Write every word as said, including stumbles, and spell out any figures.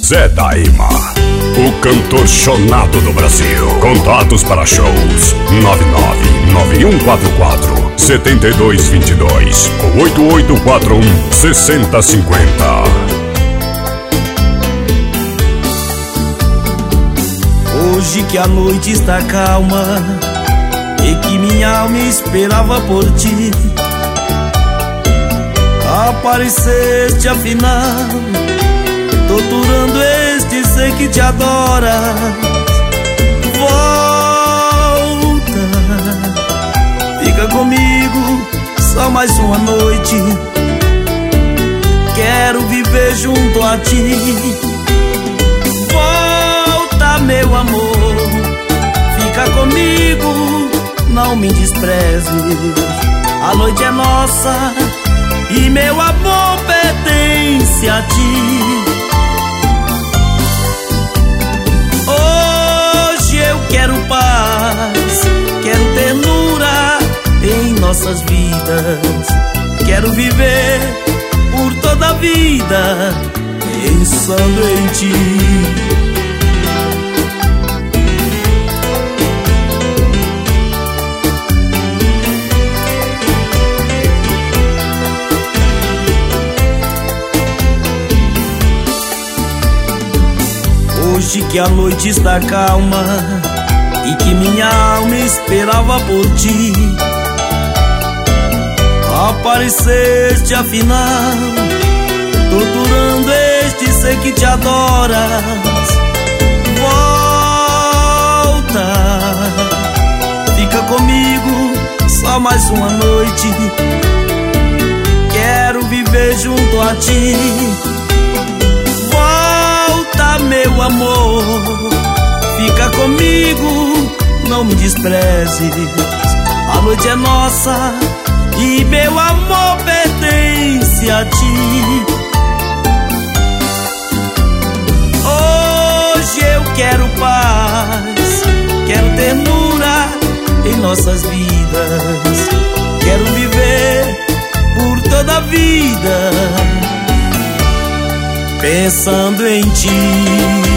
Zé Daima, o cantor chonado do Brasil. Contatos para shows nove nove nove um quatro quatro sete dois dois dois ou oito oito quatro um seis zero cinco zero. Hoje que a noite está calma e que minha alma esperava por ti, apareceste afinal, torturando este ser que te adora. Volta, fica comigo só mais uma noite. Quero viver junto a ti. Volta, meu amor, fica comigo, não me despreze. A noite é nossa e meu amor pertence a ti. Hoje eu quero paz, quero ternura em nossas vidas. Quero viver por toda a vida pensando em ti. Hoje que a noite está calma e que minha alma esperava por ti, apareceste afinal, torturando este ser que te adora. Volta, fica comigo só mais uma noite. Quero viver junto a ti. Meu amor, fica comigo, não me desprezes. A noite é nossa e meu amor pertence a ti. Hoje eu quero paz, quero ternura em nossas vidas. Quero viver por toda a vida pensando em ti.